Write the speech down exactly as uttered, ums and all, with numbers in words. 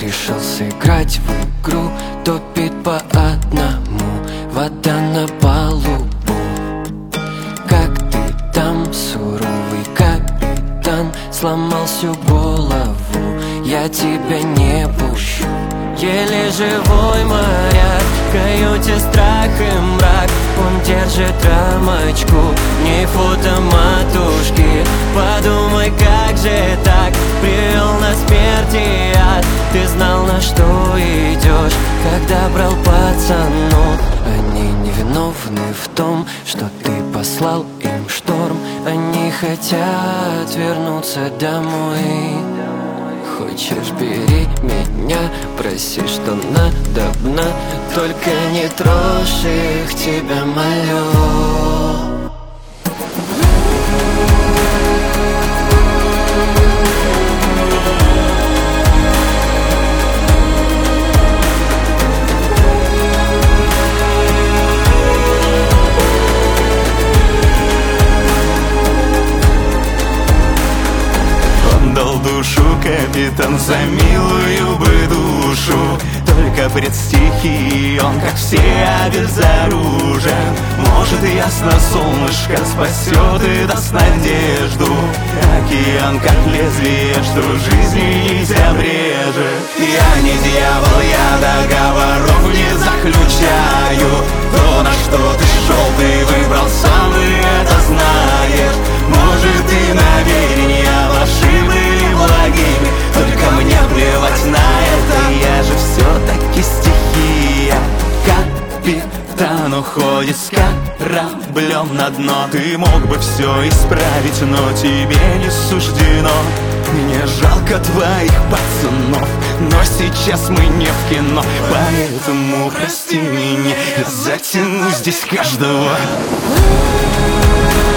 решил сыграть в игру, топит по одному, вода на палубу. Как ты там, суровый капитан, сломал всю голову, я тебя не пущу. Еле живой моряк, в каюте страх и мрак, он держит рамочку, не фото матушки. Подумай, как же так, привел на смерть и ад. Ты знал, на что идешь, когда брал пацанов. Они невиновны в том, что ты послал им шторм. Они хотят вернуться домой. Хочешь, бери меня, проси, что надобно, только не трожь их, тебя молю. Отдал душу капитан за милую бы душу, только пред стихией он, как все, обезоружен. Может, ясно солнышко спасет и даст надежду, океан, как лезвие, что жизни нить обрежет. Я не дьявол, я договоров не заключаю. То, на что ты шел, ты выбрал сам, и это знаешь. Может, и намерения ваши были благими, только мне плевать на это, я же все-таки стихия. Капитан уходит с кораблем на дно. Ты мог бы все исправить, но тебе не суждено. Мне жалко твоих пацанов, но сейчас мы не в кино, поэтому прости меня, я затяну здесь каждого.